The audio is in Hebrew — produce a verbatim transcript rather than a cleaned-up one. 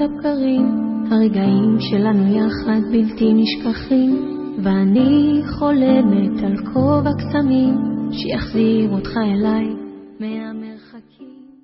הבקרים, הרגעים שלנו יחד בלתי נשכחים, ואני חולמת על כובע קסמים שיחזיר אותך אליי מהמלח.